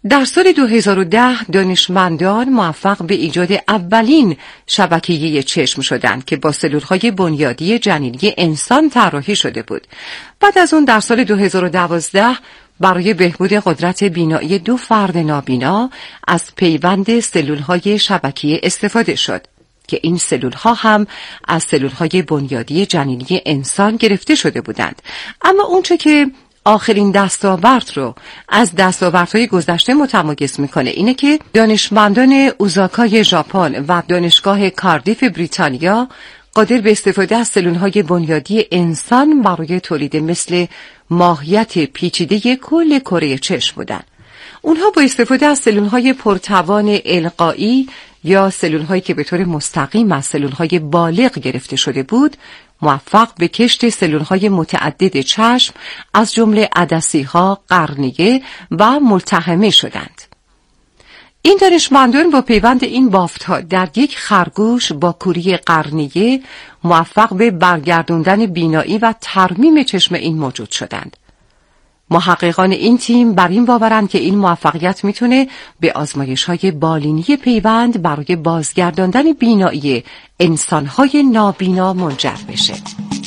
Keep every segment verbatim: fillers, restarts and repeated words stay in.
در سال دو هزار و ده دانشمندان موفق به ایجاد اولین شبکیه چشم شدند که با سلولهای بنیادی جنینی انسان طراحی شده بود. بعد از اون در سال دو هزار و دوازده برای بهبود قدرت بینایی دو فرد نابینا از پیوند سلولهای شبکیه استفاده شد که این سلولها هم از سلولهای بنیادی جنینی انسان گرفته شده بودند. اما اونچه که آخرین دستاورد رو از دستاوردهای گذشته متمایز میکنه اینه که دانشمندان اوزاکای ژاپن و دانشگاه کاردیف بریتانیا قادر به استفاده از سلولهای بنیادی انسان برای تولید مثل ماهیت پیچیده کل کره چشم بودند. اونها با استفاده از سلولهای پرتوان القایی یا سلولهایی که به طور مستقیم از سلولهای بالغ گرفته شده بود، موفق به کشت سلولهای متعدد چشم از جمله عدسی‌ها، قرنیه و ملتحمه شدند. این دانشمندان با پیوند این بافت‌ها در یک خرگوش با کوری قرنیه موفق به برگردوندن بینایی و ترمیم چشم این موجود شدند. محققان این تیم بر این باورند که این موفقیت میتونه به آزمایش‌های بالینی پیوند برای بازگرداندن بینایی انسان‌های نابینا منجر بشه.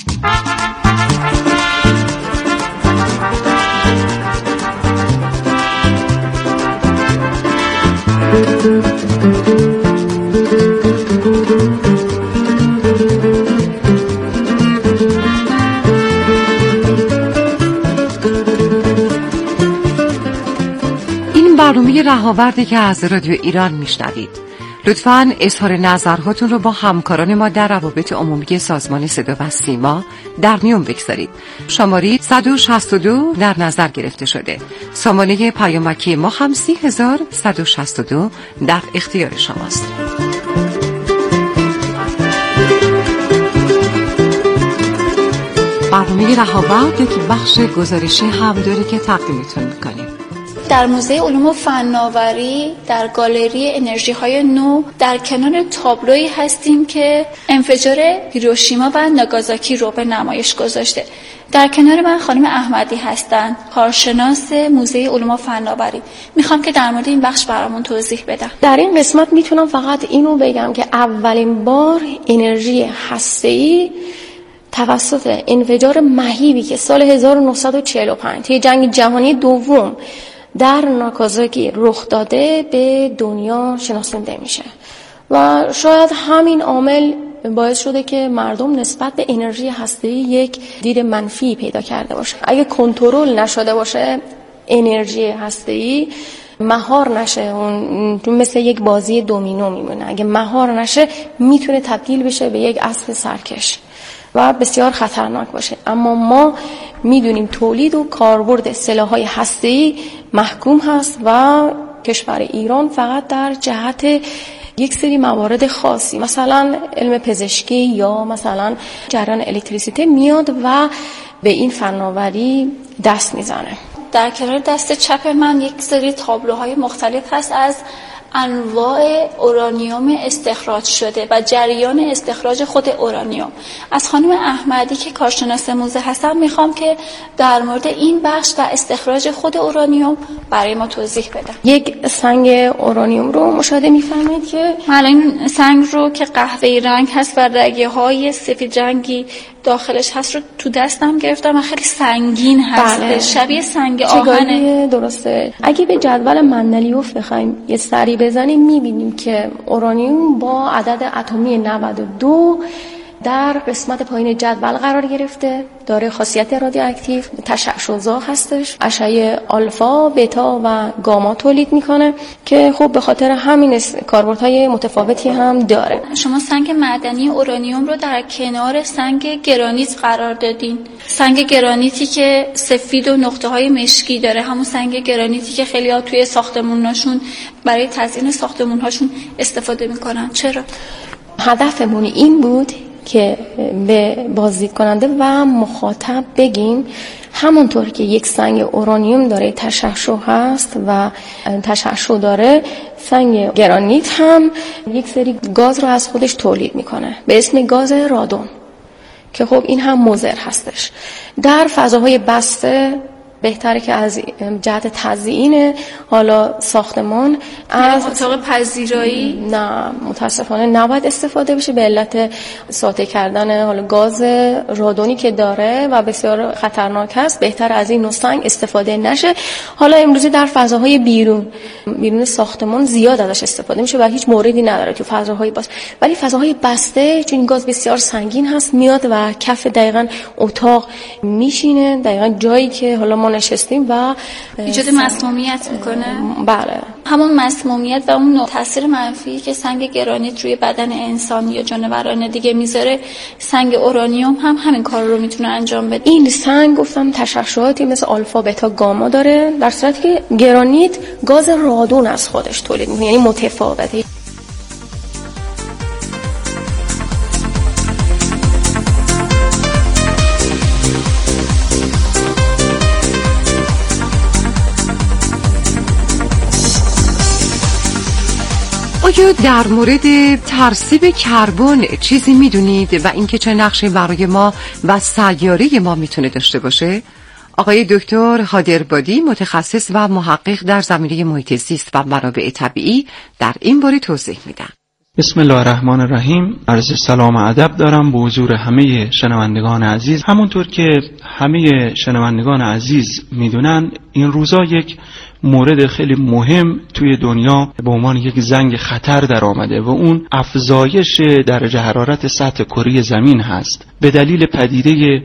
برنامه رهاوردی که از رادیو ایران میشنوید. لطفاً اظهار نظرهاتون رو با همکاران ما در روابط عمومی سازمان صدا و سیما در میون بگذارید. شماره صد و شصت و دو در نظر گرفته شده. سامانه پیامکی ما هم سی هزار صد و شصت و دو در اختیار شماست. برنامه رهاورد یک بخش گزارشی هم داره که تقدیمتون میکنیم. در موزه علوم و فناوری در گالری انرژی های نو در کنار تابلویی هستیم که انفجار هیروشیما و ناگازاکی رو به نمایش گذاشته. در کنار من خانم احمدی هستند، کارشناس موزه علوم و فناوری. میخوام که در مورد این بخش برامون توضیح بدم. در این قسمت میتونم فقط اینو بگم که اولین بار انرژی هسته‌ای توسط انفجار مهیبی که سال هزار و نهصد و چهل و پنج توی جنگ جهانی دوم در ناگازاکی رخ داده به دنیا شناسانده میشه و شاید همین عامل باعث شده که مردم نسبت به انرژی هسته‌ای یک دید منفی پیدا کرده باشه. اگه کنترل نشده باشه انرژی هسته‌ای، مهار نشه، اون مثل یک بازی دومینو میمونه. اگه مهار نشه میتونه تبدیل بشه به یک اسب سرکش و بسیار خطرناک باشه. اما ما میدونیم تولید و کاربرد سلاح‌های هسته‌ای محکوم هست و کشور ایران فقط در جهت یک سری موارد خاصی، مثلا علم پزشکی یا مثلا جریان الکتریسیته میاد و به این فناوری دست میزنه. در کنار دست چپ من یک سری تابلوهای مختلف هست از انواع اورانیوم استخراج شده و جریان استخراج خود اورانیوم. از خانم احمدی که کارشناس موزه هستن میخوام که در مورد این بخش و استخراج خود اورانیوم برای ما توضیح بدن. یک سنگ اورانیوم رو مشاهده میفرمایید که من این سنگ رو که قهوه‌ای رنگ هست و رگه های سفید رنگی داخلش هست رو تو دستم گرفتم و خیلی سنگین هست. بله. شبیه سنگ آهنه. درسته. اگه به جدول مندلیوف بخوایم یه سری بزنیم میبینیم که اورانیوم با عدد اتمی نود و دو در قسمت پایین جدول قرار گرفته، داره خاصیت رادیواکتیو، تشعشع‌زا هستش، اشعه آلفا، بتا و گاما تولید میکنه که خب به خاطر همین کاربردهای متفاوتی هم داره. شما سنگ معدنی اورانیوم رو در کنار سنگ گرانیت قرار دادین. سنگ گرانیتی که سفید و نقطه‌های مشکی داره، همون سنگ گرانیتی که خیلی‌ها توی ساختموناشون برای تزیین ساختمون‌هاشون استفاده میکنن. چرا؟ هدفمون این بود که به بازدید کننده و مخاطب بگیم همونطور که یک سنگ اورانیوم داره تشعشع هست و تشعشع داره، سنگ گرانیت هم یک سری گاز رو از خودش تولید میکنه به اسم گاز رادون که خب این هم مضر هستش. در فضاهای بسته بهتره که از جهت تزیین حالا ساختمان از اتاق پذیرایی نه متاسفانه نباید استفاده بشه به علت ساطع کردن حالا گاز رادونی که داره و بسیار خطرناک است. بهتره از این نوع سنگ استفاده نشه. حالا امروزی در فضاهای بیرون بیرون ساختمان زیاد ازش استفاده میشه و هیچ موردی نداره تو فضاهای باز، ولی فضاهای بسته چون گاز بسیار سنگین هست میاد و کف دقیقاً اتاق میشینه، دقیقاً جایی که حالا ما نشستیم و ایجاد مسمومیت میکنه. بله، همون مسمومیت و اون تاثیر منفی که سنگ گرانیت روی بدن انسان یا جانوران دیگه میذاره، سنگ اورانیوم هم همین کار رو میتونه انجام بده. این سنگ گفتم تشعشعاتی مثل آلفا بتا گاما داره، در صورتی که گرانیت گاز رادون از خودش تولید میکنه، یعنی متفاوته. آیا در مورد ترسیب کربن چیزی میدونید و اینکه چه نقشی برای ما و سیاره ما میتونه داشته باشه؟ آقای دکتر هادربادی متخصص و محقق در زمینه محیط زیست و منابع طبیعی در این باره توضیح میدن. بسم الله الرحمن الرحیم. عرض سلام و ادب دارم به حضور همه شنوندگان عزیز. همونطور که همه شنوندگان عزیز میدونن این روزا یک مورد خیلی مهم توی دنیا به عنوان یک زنگ خطر در آمده و اون افزایش درجه حرارت سطح کره زمین هست به دلیل پدیده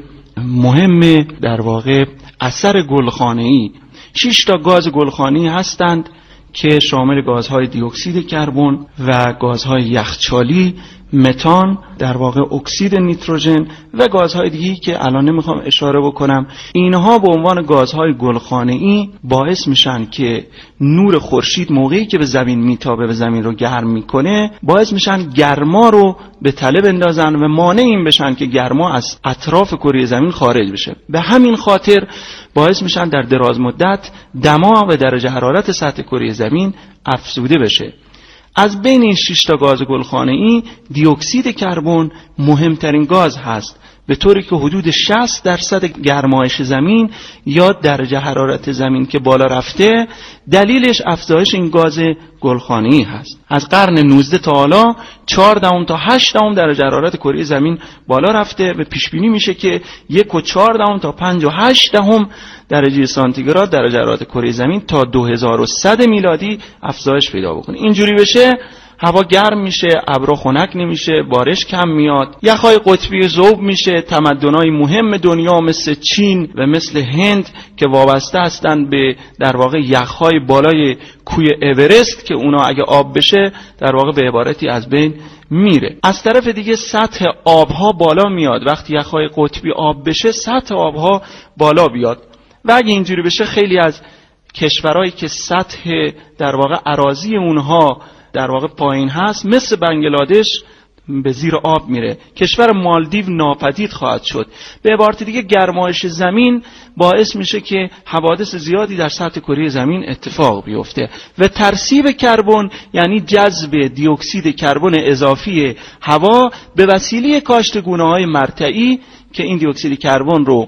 مهم در واقع اثر گلخانه‌ای. شش تا گاز گلخانه‌ای هستند که شامل گازهای دی اکسید کربن و گازهای یخچالی، متان، در واقع اکسید نیتروژن و گازهای دیگه‌ای که الان نمیخوام اشاره بکنم. اینها به عنوان گازهای گلخانه‌ای باعث میشن که نور خورشید موقعی که به زمین میتابه و زمین رو گرم میکنه باعث میشن گرما رو به تله بندازن و مانع این بشن که گرما از اطراف کره زمین خارج بشه. به همین خاطر باعث میشن در دراز مدت دما و درجه حرارت سطح کره زمین افزوده بشه. از بین این شش تا گاز گلخانه‌ای دی اکسید کربن مهمترین گاز هست، به طوری که حدود شصت درصد گرمایش زمین یا درجه حرارت زمین که بالا رفته دلیلش افزایش این گاز گلخانه‌ای هست. از قرن نوزده تا حالا چهار دهم تا هشت دهم درجه حرارت کره زمین بالا رفته و پیش بینی میشه که یک و چهار دهم تا پنج و هشت دهم درجه سانتیگراد درجه حرارت کره زمین تا دو هزار و صد میلادی افزایش پیدا بکنه. اینجوری بشه هوا گرم میشه، ابرها خنک نمیشه، بارش کم میاد، یخهای قطبی ذوب میشه، تمدن‌های مهم دنیا مثل چین و مثل هند که وابسته هستن به در واقع یخهای بالای کوه اورست که اونا اگه آب بشه در واقع به عبارتی از بین میره. از طرف دیگه سطح آبها بالا میاد، وقتی یخهای قطبی آب بشه سطح آبها بالا بیاد و اگه اینجوری بشه خیلی از کشورهایی که سطح در واقع اراضی اونها در واقع پایین هست مثل بنگلادش به زیر آب میره. کشور مالدیو ناپدید خواهد شد. به عبارت دیگه گرمایش زمین باعث میشه که حوادث زیادی در سطح کره زمین اتفاق بیفته و ترسیب کربن یعنی جذب دی اکسید کربن اضافی هوا به وسیله کاشت گونه‌های مرتعی که این دی اکسید کربن رو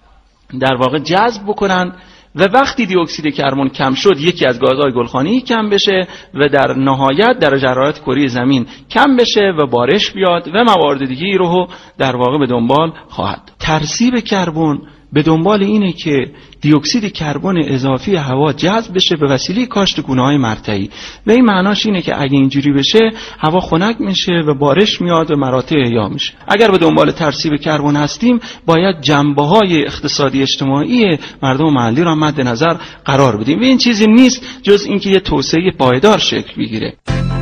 در واقع جذب بکنن و وقتی دی اکسید کربن کم شد یکی از گازهای گلخانه‌ای کم بشه و در نهایت درجه حرارت کره زمین کم بشه و بارش بیاد و موارد دیگه‌ای رو در واقع به دنبال خواهد. ترسیب کربن به دنبال اینه که دی اکسید کربن اضافی هوا جذب بشه به وسیله کاشت گونه‌های مرتعی و این معناش اینه که اگه اینجوری بشه هوا خنک میشه و بارش میاد و مراتع احیا میشه. اگر به دنبال ترسیب کربن هستیم باید جنبه‌های اقتصادی اجتماعی مردم محلی را مد نظر قرار بدیم و این چیزی نیست جز اینکه یه توسعه پایدار شکل بگیره.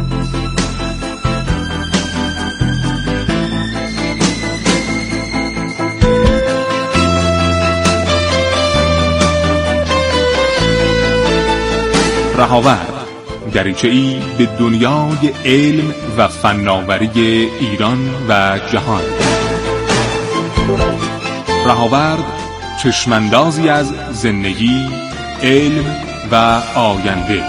رهاورد دریچه‌ای به دنیای علم و فناوری ایران و جهان. رهاورد چشماندازی از زندگی، علم و آینده.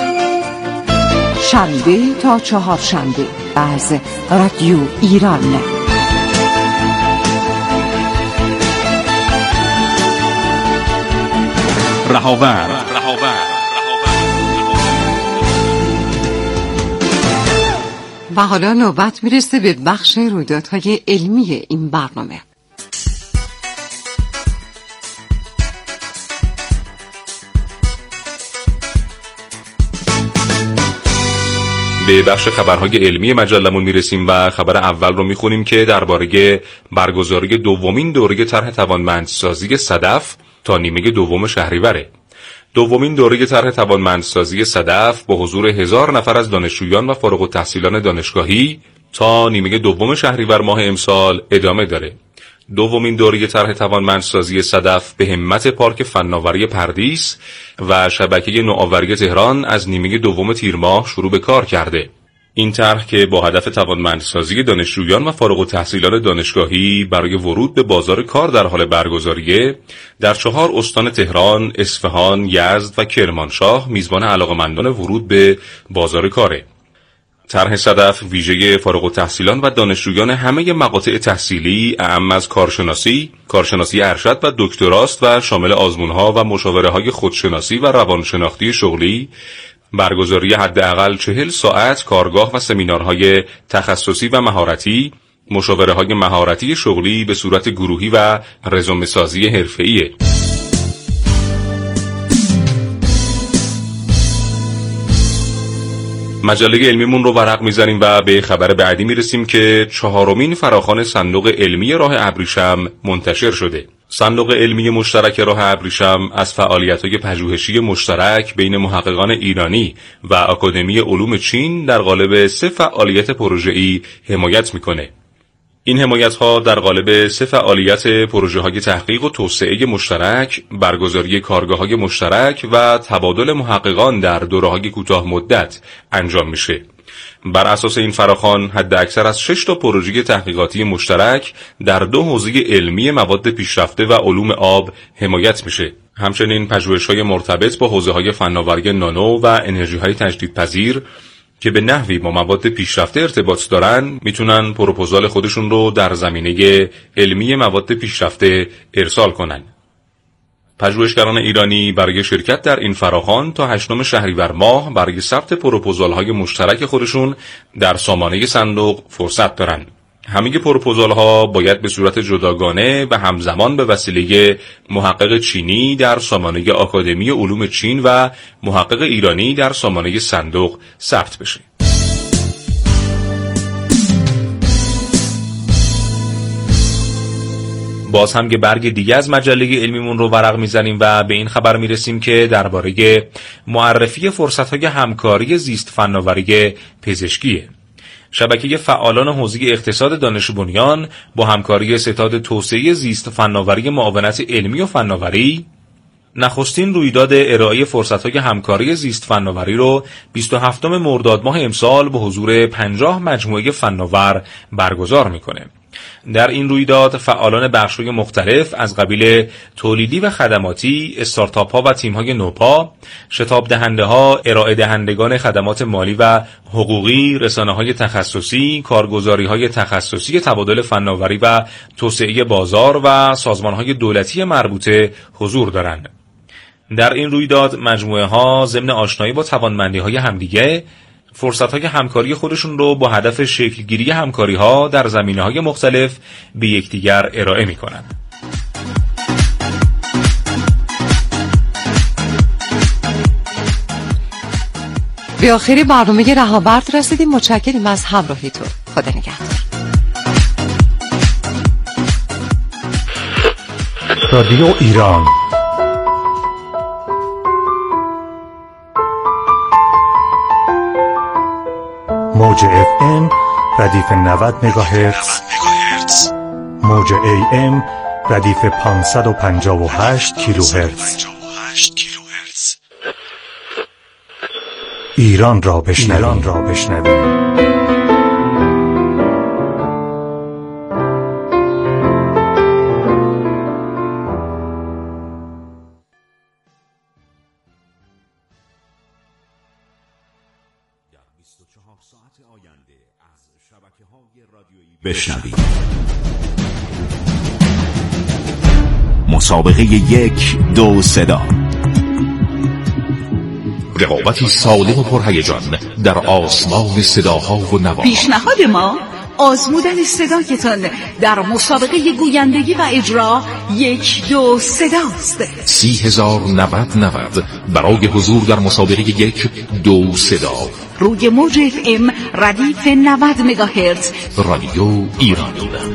شنبه تا چهارشنبه از رادیو ایران. رهاورد. و حالا نوبت میرسه به بخش رویدادهای علمی این برنامه. به بخش خبرهای علمی مجلمون میرسیم و خبر اول رو میخونیم که درباره برگزاری دومین دوره طرح توانمندسازی صدف تا نیمه دوم شهریوره. دومین دوره طرح توانمندسازی صدف با حضور هزار نفر از دانشجویان و فارغ التحصیلان دانشگاهی تا نیمه دوم شهریور ماه امسال ادامه داره. دومین دوره طرح توانمندسازی صدف به همت پارک فناوری پردیس و شبکه نوآوری تهران از نیمه دوم تیر ماه شروع به کار کرده. این طرح که با هدف توانمندسازی دانشجویان و فارغ التحصیلان دانشگاهی برای ورود به بازار کار در حال برگزاریه، در چهار استان تهران، اصفهان، یزد و کرمانشاه میزبان علاقه‌مندان ورود به بازار کاره. طرح صدف ویژه فارغ التحصیلان و دانشجویان همه مقاطع تحصیلی اعم از کارشناسی، کارشناسی ارشد و دکتراست و شامل آزمون‌ها و مشاوره‌های خودشناسی و روانشناختی شغلی، برگزاری حداقل چهل ساعت کارگاه و سمینارهای تخصصی و مهارتی، مشاوره‌های مهارتی شغلی به صورت گروهی و رزومه‌سازی حرفه‌ایه. مجله علمیمون رو ورق میزنیم و به خبر بعدی میرسیم که چهارمین فراخوان صندوق علمی راه ابریشم منتشر شده. صندوق علمی مشترک راه ابریشم از فعالیت‌های پژوهشی مشترک بین محققان ایرانی و آکادمی علوم چین در قالب سه فعالیت پروژه‌ای حمایت میکنه. این حمایت‌ها در قالب سه فعالیت پروژه‌های تحقیق و توسعه مشترک، برگزاری کارگاه‌های مشترک و تبادل محققان در دوره‌های کوتاه مدت انجام میشه. بر اساس این فراخوان حداکثر از شش تا پروژه تحقیقاتی مشترک در دو حوزه علمی مواد پیشرفته و علوم آب حمایت میشه. همچنین پژوهش‌های مرتبط با حوزه‌های فناوری نانو و انرژی‌های تجدیدپذیر که به نحوی با مواد پیشرفته ارتباط دارن میتونن پروپوزال خودشون رو در زمینه علمی مواد پیشرفته ارسال کنن. پژوهشگران ایرانی برای شرکت در این فراخوان تا هشتم شهریور ماه برای ثبت پروپوزال‌های مشترک خودشون در سامانه صندوق فرصت دارن. همه پروپوزال‌ها باید به صورت جداگانه و همزمان به وسیله محقق چینی در سامانه آکادمی علوم چین و محقق ایرانی در سامانه صندوق ثبت بشه. باز هم که برگ دیگه از مجله علمیمون رو ورق میزنیم و به این خبر میرسیم که درباره معرفی فرصت‌های همکاری زیست فناوری پزشکیه. شبکه فعالان حوزه اقتصاد دانش بنیان با همکاری ستاد توسعه زیست فناوری معاونت علمی و فناوری نخستین رویداد ارائه فرصت‌های همکاری زیست فناوری رو بیست و هفتم مرداد ماه امسال به حضور پنجاه مجموعه فناور برگزار میکنه. در این رویداد فعالان بخش‌های مختلف از قبیل تولیدی و خدماتی، استارتاپ‌ها و تیم‌های نوپا، شتاب دهنده‌ها، ارائه دهندگان خدمات مالی و حقوقی، رسانه‌های تخصصی، کارگزاری‌های تخصصی تبادل فناوری و توسعه بازار و سازمان‌های دولتی مربوطه حضور دارند. در این رویداد مجموعه‌ها ضمن آشنایی با توانمندی‌های همدیگه فرصت‌های همکاری خودشون رو با هدف شکلگیری همکاری‌ها در زمینه‌های مختلف به یکدیگر ارائه می‌کنند. به آخر برنامه رهاورد رسیدیم. متشکریم از همراهیتون. خدا نگهدار. رادیو ایران موج اف ام ردیف نود مگاهرتز، موج ای ام ردیف پانصد و پنجاه و هشت کیلوهرتز. ایران را بشنوید. ایران را بشنوید. بشنوید. مسابقه یک دو صدا رقابتی سالم و پرهیجان در آسمان صداها و نواها. پیشنهاد ما آزمودن صدایتان در مسابقه گویندگی و اجرا یک دو صداست. سی هزار نود نود برای حضور در مسابقه یک دو صدا روی موج اف ام ردیف نود مگاهرتز رادیو ایران.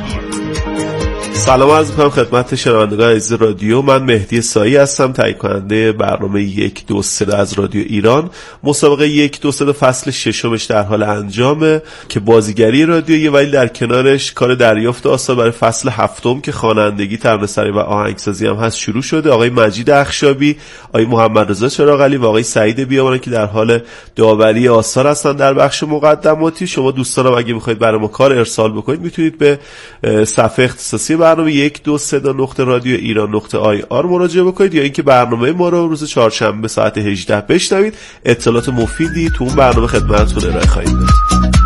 سلام عرض می‌کنم خدمت شنوندگان عزیز رادیو. من مهدی سایی هستم، تهیه کننده برنامه یک دو صدا از رادیو ایران. مسابقه یک دو صدا فصل ششمش در حال انجامه که بازیگری رادیویی، ولی در کنارش کار دریافت آثار برای فصل هفتم که خوانندگی، ترانه‌سرایی و آهنگسازی هم هست شروع شده. آقای مجید اخشابی، آقای محمد رضا چراغعلی و آقای سعید بیابانی که در حال داوری آثار هستن در بخش مقدماتی. شما دوستانم اگه می‌خواید برای ما کار ارسال بکنید میتونید به صفحه اختصاصی برنامه یک دو صدا نقطه رادیو ایران نقطه آی آر مراجعه بکنید، یا اینکه برنامه ما رو روز چهارشنبه ساعت هجده بشنوید. اطلاعات مفیدی تو اون برنامه خدمتتون ارائه خواهیم داد.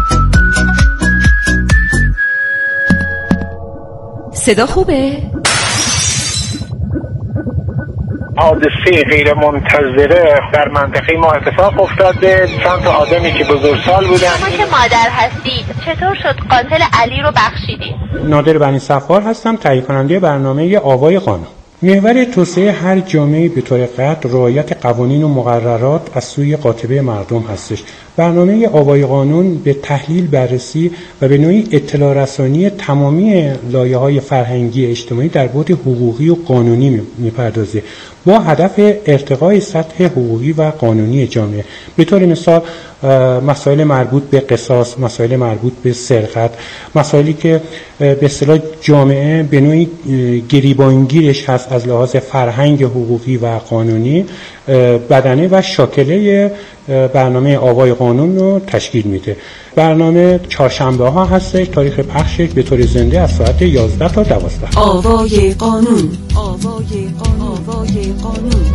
صدا خوبه؟ حادثه غیر منتظره در منطقه ما اتفاق افتاده. چند تا آدمی که بزرگسال بودن. شما که مادر هستید چطور شد قاتل علی رو بخشیدید؟ نادر بنی صفار هستم، تهیه کننده برنامه آوای قانون. محور توسعه هر جامعه به طور قطع رعایت قوانین و مقررات از سوی قاطبه مردم هستش. برنامه آوای قانون به تحلیل، بررسی و به نوعی اطلاع رسانی تمامی لایه‌های فرهنگی اجتماعی در بعد حقوقی و قانونی میپردازه با هدف ارتقای سطح حقوقی و قانونی جامعه. به طور مثال مسائل مربوط به قصاص، مسائل مربوط به سرقت، مسائلی که به اصطلاح جامعه به نوعی گریبانگیرش هست از لحاظ فرهنگ حقوقی و قانونی، بدنه و شاکله برنامه آوای قانون رو تشکیل میده. برنامه چهارشنبه ها هستش، تاریخ پخشش به طور زنده از ساعت یازده تا دوازده. آوای قانون، آوای قانون، آوای قانون.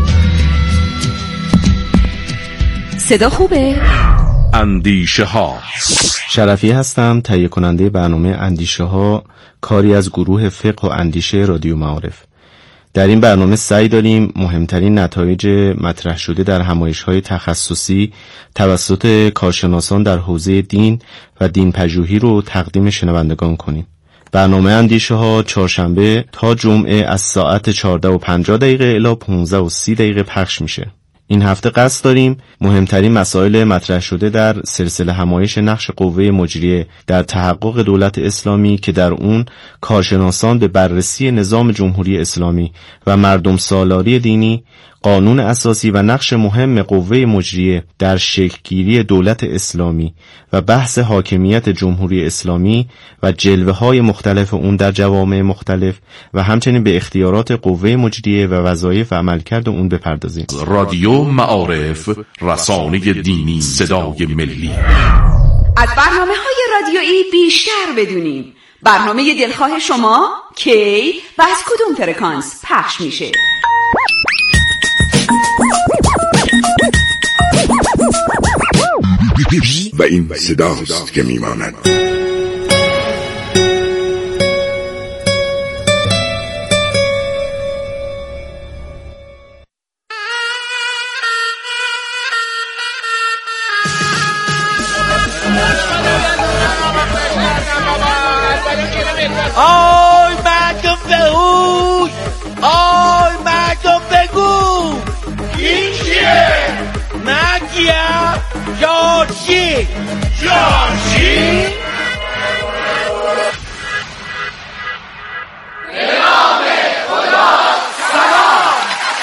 صدا خوبه؟ اندیشه ها. شرفی هستم، تهیه کننده برنامه اندیشه ها، کاری از گروه فقه و اندیشه رادیو معارف. در این برنامه سعی داریم مهمترین نتایج مطرح شده در همایش‌های تخصصی توسط کارشناسان در حوزه دین و دین پژوهی رو تقدیم شنوندگان کنیم. برنامه اندیشه ها چهارشنبه تا جمعه از ساعت چهارده و پنجاه دقیقه الی پانزده و سی دقیقه پخش میشه. این هفته قصد داریم مهمترین مسائل مطرح شده در سلسله همایش نقش قوه مجریه در تحقق دولت اسلامی که در اون کارشناسان به بررسی نظام جمهوری اسلامی و مردم سالاری دینی، قانون اساسی و نقش مهم قوه مجریه در شکل‌گیری دولت اسلامی و بحث حاکمیت جمهوری اسلامی و جلوه‌های مختلف اون در جوامع مختلف و همچنین به اختیارات قوه مجریه و وظایف و عملکرد اون بپردازیم. رادیو معارف، رسانه دینی صدای ملی. از برنامه‌های رادیویی بیشتر بدونیم. برنامه دلخواه شما کی و از کدوم فرکانس پخش میشه؟ و این صداست که میماند. آی مردم بگو، آی مردم بگو این کیه؟ مگیم جارچی جارچی؟ به نام خدا سلام.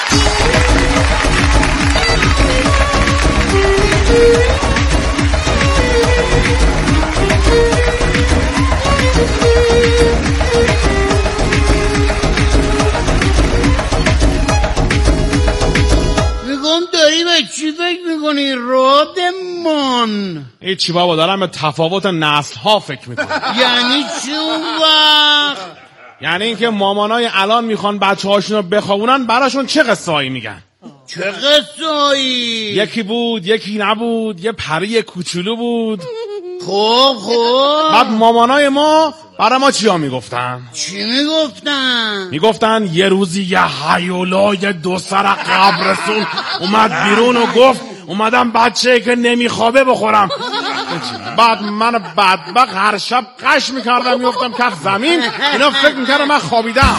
چی فکر میکنی رادمون؟ هیچی بابا، دارم به تفاوت نسل ها فکر میکنم. یعنی چی اون وقت؟ یعنی اینکه مامانای الان میخوان بچه هاشون رو بخوابونن، براشون چه قصه هایی میگن؟ چه قصه هایی؟ یکی بود یکی نبود، یه پری کوچولو بود. خب خب بعد مامانای ما برای ما چیا میگفتن؟ چی میگفتن؟ میگفتن یه روزی یه هیولای دو سر قبرستون اومد بیرون و گفت اومدم بچه که نمیخوابه بخورم. بعد من بدبخت هر شب قش میکردم میفتم کف زمین، اینا فکر میکردم من خوابیدم.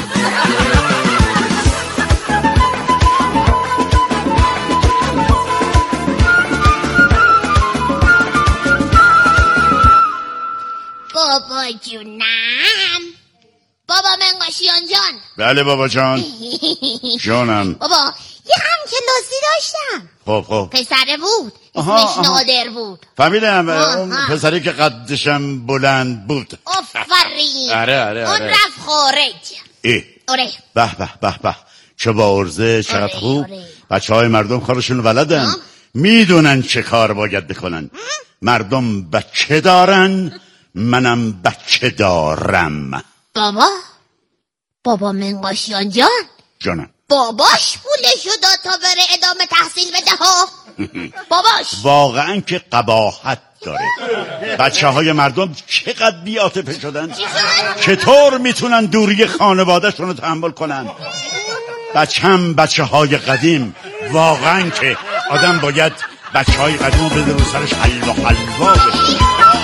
بابا جونم، بابا منقاشیان جان. بله بابا جان. جانم. بابا یه هم کلاسی داشتم. خب خب پسره بود، اسمش نادر بود. فهمیدم، اون پسری که قدشم بلند بود. آفرین. آره آره اون آره. رفت خارج. ای آره. به به به به، چه با عرضه، چقدر آره، خوب. آره. بچه های مردم کارشون ولدن، میدونن چه کار باید بکنن. مردم بچه دارن، منم بچه دارم. بابا بابا منقاشیان جان. جانم. باباش پولشو داد تا بره ادامه تحصیل بده ها. باباش واقعا که قباحت داره. بچه های مردم چقدر بی عاطفه شدن، چطور میتونن دوری خانواده‌شون رو تحمل کنن. بچم بچه های قدیم، واقعا که آدم باید بچه های قدیم رو بده رو سرش حلوا حلوا بشه.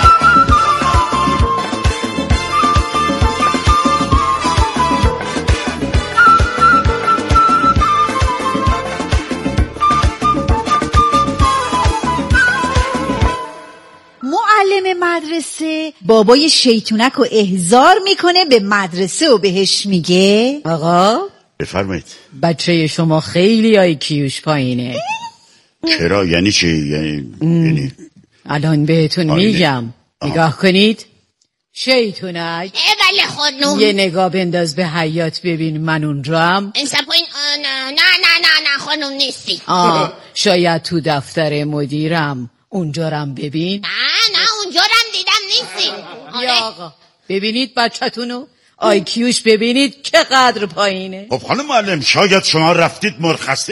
معلم مدرسه بابای شیطونک رو احضار میکنه به مدرسه و بهش میگه آقا بفرمایید بچه شما خیلی آی کیوش پایینه. چرا؟ یعنی چی؟ یعنی, یعنی... الان بهتون آینه. میگم آه. نگاه کنید. شیطونک بله خانوم، یه نگاه بنداز به حیات ببین من اونجام. این سپوین نه نه نه نه خانوم نیستی. آه شاید تو دفتر مدیرم اونجارم ببین. نه نه اونجارم دیدم نیستی. یا آقا ببینید بچه‌تونو آی کیوش ببینید که قدر پایینه. خب خانم معلم شاید شما رفتید مرخصی.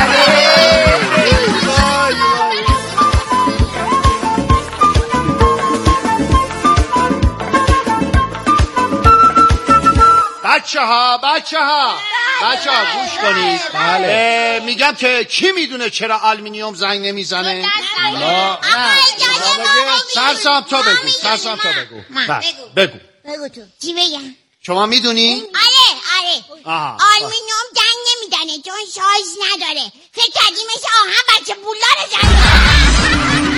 بچه ها بچه ها بچه ها گوش کنید. بله. میگم که کی میدونه چرا آلومینیوم زنگ نمیزنه؟ آقا سرسام تو بگو سرسام تو بگو بگو بگو تو چی بگم؟ شما میدونی؟ آره آره آلومینیوم زنگ نمیزنه چون شارژ نداره. فکر کردی مثل آهن بچه بولار زنگ.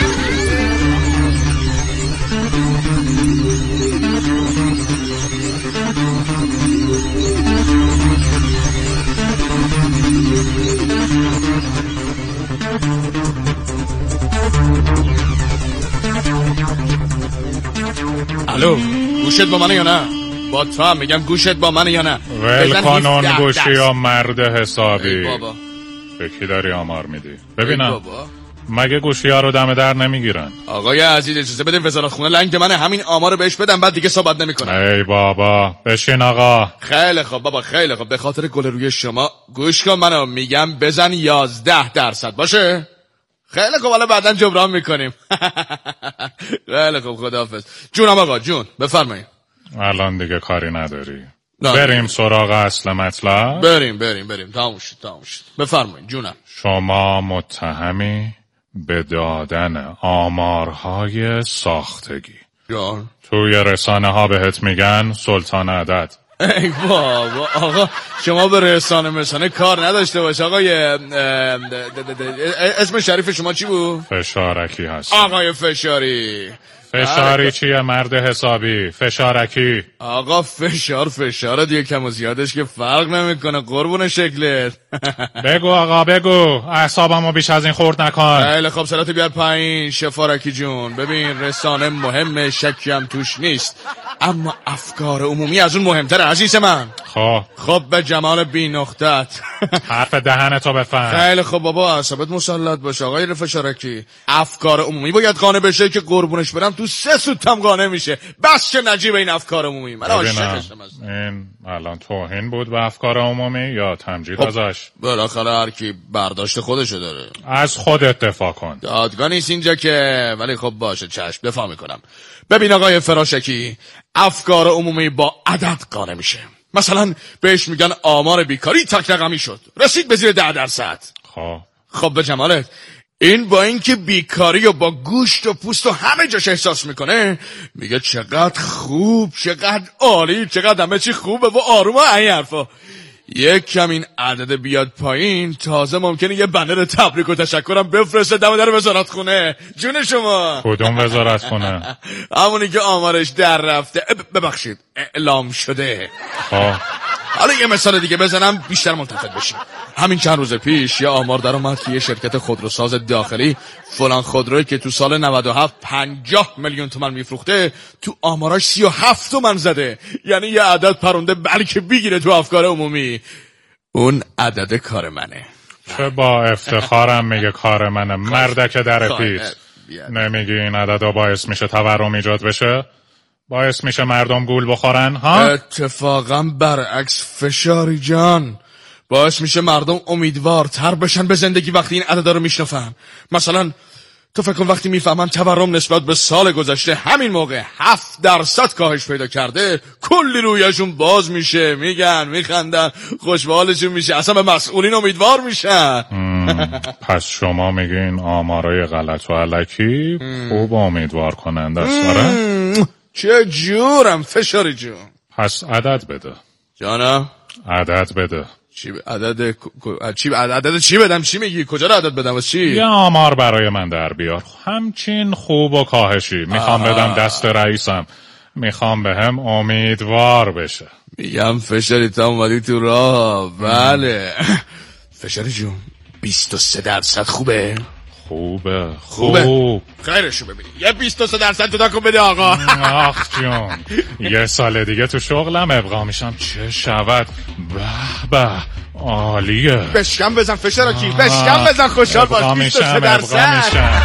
الو گوشت با منه یا نه؟ با تو هم میگم گوشت با منه یا نه؟ ول کانون گوشی یا مرد حسابی. به کی داری آمار میدی؟ ببینم مگه گوشی ها رو دم در نمیگیرن؟ آقای عزیز اجازه بده وزارت خونه لنگ منه همین آمار رو بهش بدم بعد دیگه صحبت نمیکنه. ای بابا بشین آقا. خیلی خوب بابا خیلی خوب. به خاطر گل روی شما گوش کن منو میگم بزن یازده درصد باشه. خیلی خوب حالا بعدن جبران میکنیم. خیلی خوب خداحافظ. جونم آقا جون بفرمایید. الان دیگه کاری نداری. بریم سراغ اصل مطلب. بریم بریم بریم تموم شد تموم شد. بفرمایید جونم. شما متهمی به دادن آمارهای ساختگی. جان توی رسانه ها بهت میگن سلطان عدد. ای بابا آقا شما به رسانه مسانه کار نداشته باش. آقای اسم شریف شما چی بود؟ فشارکی هست. آقای فشاری. فشاری چیه مرد حسابی؟ فشارکی. آقا فشار فشار دیگه کم و زیادش که فرق نمیکنه قربون شکلت. بگو آقا بگو اعصابمو بیش از این خورد نکن. خیلی خب سلات بیار پایین شفارکی جون. ببین رسانه مهمه شکی هم توش نیست اما افکار عمومی از اون مهمتره عزیز من. خب خب به جمال بی نقطت. حرف دهنتو بفهم. خیلی خب بابا اعصابت مسلط باشه آقای فشارکی. افکار عمومی باید قانع بشه که قربونش برم تو سه سوتم قانع میشه. بس چه نجیب این افکار عمومی. من عاشقشم. این الان توهین بود به افکار عمومی یا تمجید خب ازش؟ بالاخره هر کی برداشت خودشو داره. از خودت دفاع کن. دادگاه نیست اینجا که ولی خب باشه چشم دفاع میکنم. ببین آقای فراشکی افکار عمومی با عدد قانع میشه. مثلا بهش میگن آمار بیکاری تک رقمی شد رسید به زیر ده درصد. خب خب به جمالت این با اینکه بیکاری و با گوشت و پوست و همه جاش احساس میکنه، میگه چقدر خوب، چقدر عالی، چقدر همه چی خوبه و آروم و این حرفا. یک کم این عدد بیاد پایین، تازه ممکنه یه بنر تبریک و تشکرم بفرسته دم در وزارت خونه. جون شما. کدوم وزارت خونه؟ همونی که آمارش در رفته، ببخشید اعلام شده. آه. حالا یه مثال دیگه بزنم بیشتر ملتفت بشیم. همین چند روز پیش یه آمار در اومد که یه شرکت خودروساز داخلی فلان خودرویی که تو سال نود و هفت پنجاه میلیون تومان میفروخته، تو آماراش سی و هفت تومن زده. یعنی یه عدد پرونده بلکه بگیره تو افکار عمومی. اون عدد کار منه. چه با افتخارم میگه کار منه. مردک در پیت. نمیگی این عددا باعث میشه تورم ایجاد بشه؟ باعث میشه مردم گول بخورن ها؟ اتفاقا برعکس فشاری جان، باعث میشه مردم امیدوارتر بشن به زندگی وقتی این عددا رو میشنفن. مثلا تو فکر کن وقتی میفهمن تورم نسبت به سال گذشته همین موقع هفت درصد کاهش پیدا کرده، کلی رویشون باز میشه، میگن میخندن، خوشحالشون میشه، اصلا به مسئولین امیدوار میشن. پس شما میگین آمارای غلط و علکی خوب امیدوار کننده است؟ داره؟ چه جورم فشاری جون. پس عدد بده جانم. عدد بده. چی عدد چی عدد چی بدم؟ چی میگی؟ کجا رو عدد بدم؟ واسه چی؟ یه آمار برای من در بیار، همچین خوب و کاهشی. میخوام آه. بدم دست رئیسم، میخوام بهم امیدوار بشه. میگم فشاری تا اومدی تو راه. بله فشاری جون بیست و سه درصد خوبه. خوبه خوبه خوب. خیرشو ببینی یه بیست و سه درصد تو داکن بده آقا. آخ جون یه سال دیگه تو شغلم ابقا میشم، چه شود. به به عالیه. بشکم بزن فشارکی، بشکم بزن خوشحال باش. بیست و سه درصد.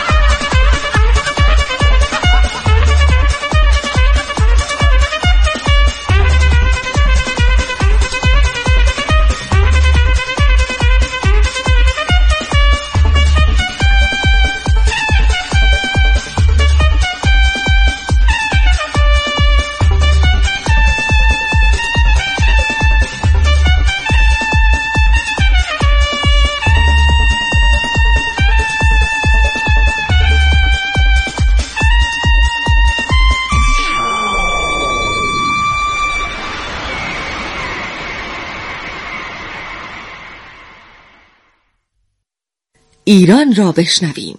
ایران را بشنویم.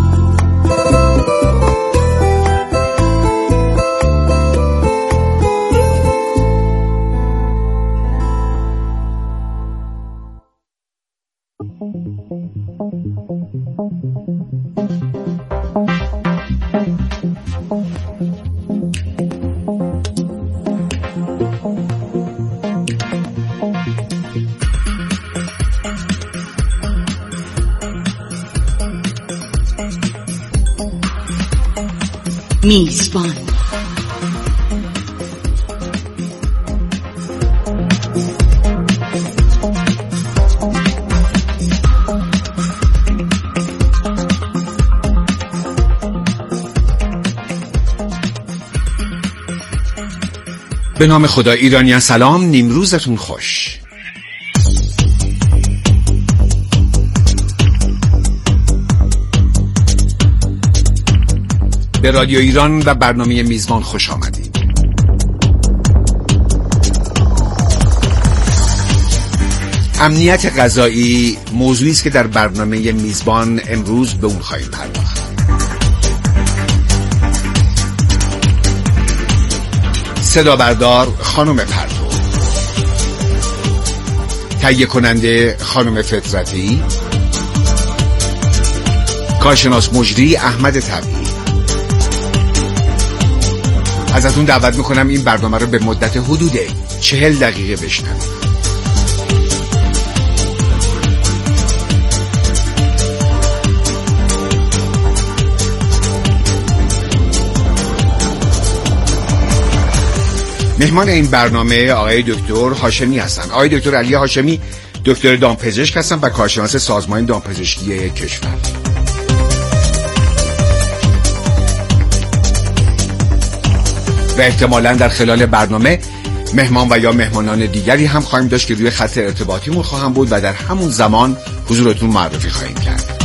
میزبان به نام خدا. ایرانیان سلام، نیمروزتون خوش. به رادیو ایران و برنامه میزبان خوش آمدید. امنیت غذایی موضوعی است که در برنامه میزبان امروز به اون خواهیم پرداخت. صدا بردار خانم پرتو، تهیه کننده خانم فطرتی، کارشناس مجری احمد طبیعی. ازتون دعوت میکنم این برنامه رو به مدت حدود چهل دقیقه بشنوید. مهمان این برنامه آقای دکتر هاشمی هستن. آقای دکتر علی هاشمی دکتر دامپزشک هستن و کارشناس سازمان دامپزشکی کشور. و احتمالاً در خلال برنامه مهمان و یا مهمانان دیگری هم خواهیم داشت که روی خط ارتباطیمون خواهم بود و در همون زمان حضورتون معرفی خواهیم کرد.